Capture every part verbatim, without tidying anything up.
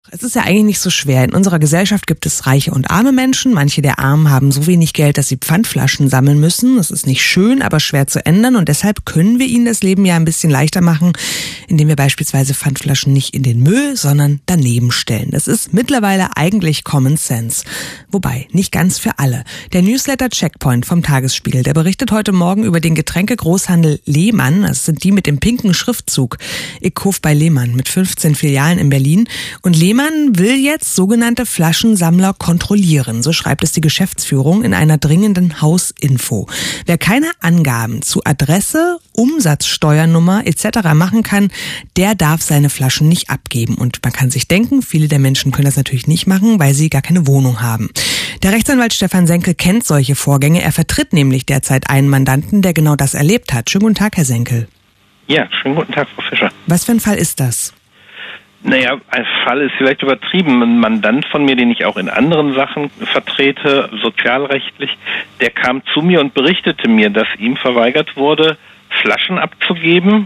Es ist ja eigentlich nicht so schwer. In unserer Gesellschaft gibt es reiche und arme Menschen. Manche der Armen haben so wenig Geld, dass sie Pfandflaschen sammeln müssen. Das ist nicht schön, aber schwer zu ändern. Und deshalb können wir ihnen das Leben ja ein bisschen leichter machen, indem wir beispielsweise Pfandflaschen nicht in den Müll, sondern daneben stellen. Das ist mittlerweile eigentlich Common Sense. Wobei, nicht ganz für alle. Der Newsletter Checkpoint vom Tagesspiegel, der berichtet heute Morgen über den Getränkegroßhandel Lehmann. Das sind die mit dem pinken Schriftzug. Ich kauf bei Lehmann mit fünfzehn Filialen in Berlin. Und Lehmann will jetzt sogenannte Flaschensammler kontrollieren. So schreibt es die Geschäftsführung in einer dringenden Hausinfo. Wer keine Angaben zu Adresse, Umsatzsteuernummer et cetera machen kann, der darf seine Flaschen nicht abgeben. Und man kann sich denken, viele der Menschen können das natürlich nicht machen, weil sie gar keine Wohnung haben. Der Rechtsanwalt Stefan Senkel kennt solche Vorgänge. Er vertritt nämlich derzeit einen Mandanten, der genau das erlebt hat. Schönen guten Tag, Herr Senkel. Ja, schönen guten Tag, Frau Fischer. Was für ein Fall ist das? Naja, ein Fall ist vielleicht übertrieben. Ein Mandant von mir, den ich auch in anderen Sachen vertrete, sozialrechtlich, der kam zu mir und berichtete mir, dass ihm verweigert wurde, Flaschen abzugeben.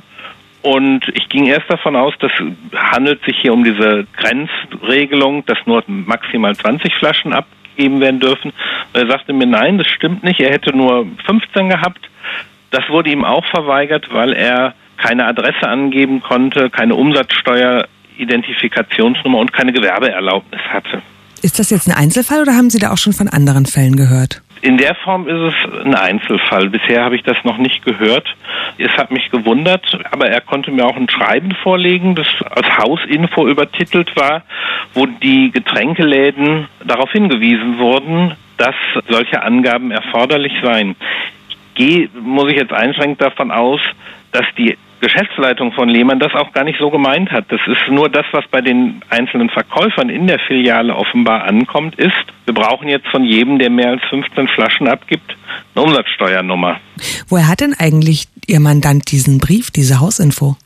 Und ich ging erst davon aus, dass es handelt sich hier um diese Grenzregelung, dass nur maximal zwanzig Flaschen abgegeben werden dürfen. Und er sagte mir, nein, das stimmt nicht. Er hätte nur fünfzehn gehabt. Das wurde ihm auch verweigert, weil er keine Adresse angeben konnte, keine Umsatzsteuer Identifikationsnummer und keine Gewerbeerlaubnis hatte. Ist das jetzt ein Einzelfall oder haben Sie da auch schon von anderen Fällen gehört? In der Form ist es ein Einzelfall. Bisher habe ich das noch nicht gehört. Es hat mich gewundert, aber er konnte mir auch ein Schreiben vorlegen, das als Hausinfo übertitelt war, wo die Getränkeläden darauf hingewiesen wurden, dass solche Angaben erforderlich seien. Ich gehe, muss ich jetzt einschränkend davon aus, dass die Geschäftsleitung von Lehmann das auch gar nicht so gemeint hat. Das ist nur das, was bei den einzelnen Verkäufern in der Filiale offenbar ankommt, ist, wir brauchen jetzt von jedem, der mehr als fünfzehn Flaschen abgibt, eine Umsatzsteuernummer. Woher hat denn eigentlich Ihr Mandant diesen Brief, diese Hausinfo?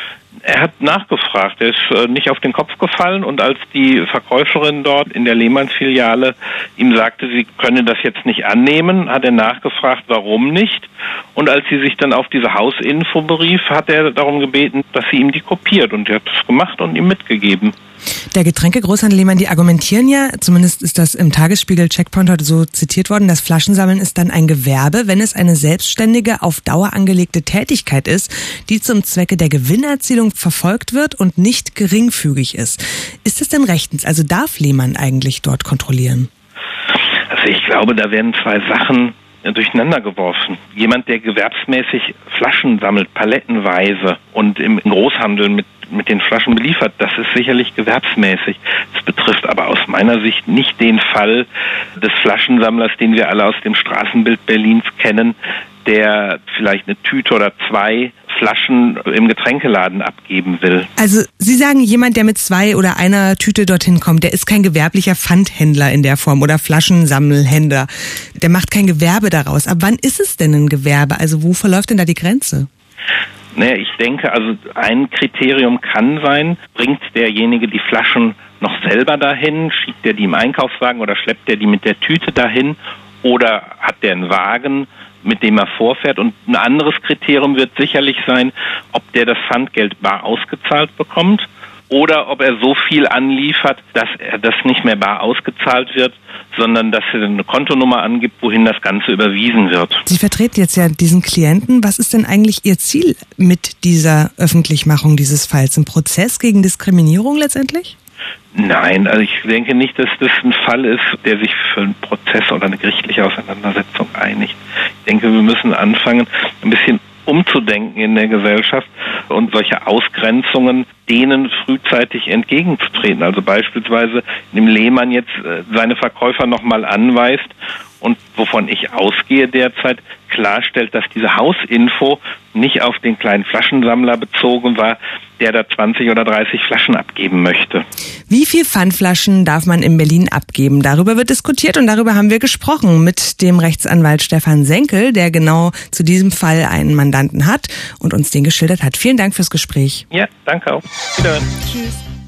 Er hat nachgefragt, er ist äh, nicht auf den Kopf gefallen und als die Verkäuferin dort in der Lehmann-Filiale ihm sagte, sie könne das jetzt nicht annehmen, hat er nachgefragt, warum nicht. Und als sie sich dann auf diese Hausinfo berief, hat er darum gebeten, dass sie ihm die kopiert und er hat das gemacht und ihm mitgegeben. Der Getränkegroßhandel Lehmann, die argumentieren ja, zumindest ist das im Tagesspiegel Checkpoint heute so zitiert worden, das Flaschensammeln ist dann ein Gewerbe, wenn es eine selbstständige, auf Dauer angelegte Tätigkeit ist, die zum Zwecke der Gewinnerzielung verfolgt wird und nicht geringfügig ist. Ist es denn rechtens? Also darf Lehmann eigentlich dort kontrollieren? Also ich glaube, da werden zwei Sachen durcheinander geworfen. Jemand, der gewerbsmäßig Flaschen sammelt, palettenweise und im Großhandel mit mit den Flaschen beliefert, das ist sicherlich gewerbsmäßig. Das betrifft aber aus meiner Sicht nicht den Fall des Flaschensammlers, den wir alle aus dem Straßenbild Berlins kennen, der vielleicht eine Tüte oder zwei Flaschen im Getränkeladen abgeben will. Also Sie sagen, jemand, der mit zwei oder einer Tüte dorthin kommt, der ist kein gewerblicher Pfandhändler in der Form oder Flaschensammelhändler. Der macht kein Gewerbe daraus. Ab wann ist es denn ein Gewerbe? Also wo verläuft denn da die Grenze? Naja, ich denke, also ein Kriterium kann sein, bringt derjenige die Flaschen noch selber dahin, schiebt er die im Einkaufswagen oder schleppt er die mit der Tüte dahin oder hat der einen Wagen, mit dem er vorfährt. Und ein anderes Kriterium wird sicherlich sein, ob der das Pfandgeld bar ausgezahlt bekommt oder ob er so viel anliefert, dass er das nicht mehr bar ausgezahlt wird, sondern dass er eine Kontonummer angibt, wohin das Ganze überwiesen wird. Sie vertreten jetzt ja diesen Klienten. Was ist denn eigentlich Ihr Ziel mit dieser Öffentlichmachung dieses Falls? Ein Prozess gegen Diskriminierung letztendlich? Nein, also ich denke nicht, dass das ein Fall ist, der sich für einen Prozess oder eine gerichtliche Auseinandersetzung einigt. Ich denke, wir müssen anfangen, ein bisschen umzudenken in der Gesellschaft und solche Ausgrenzungen denen frühzeitig entgegenzutreten. Also beispielsweise, indem Lehmann jetzt seine Verkäufer nochmal anweist und wovon ich ausgehe derzeit, klarstellt, dass diese Hausinfo nicht auf den kleinen Flaschensammler bezogen war, der da zwanzig oder dreißig Flaschen abgeben möchte. Wie viel Pfandflaschen darf man in Berlin abgeben? Darüber wird diskutiert und darüber haben wir gesprochen mit dem Rechtsanwalt Stefan Senkel, der genau zu diesem Fall einen Mandanten hat und uns den geschildert hat. Vielen Dank fürs Gespräch. Ja, danke auch. Wiederhören. Tschüss.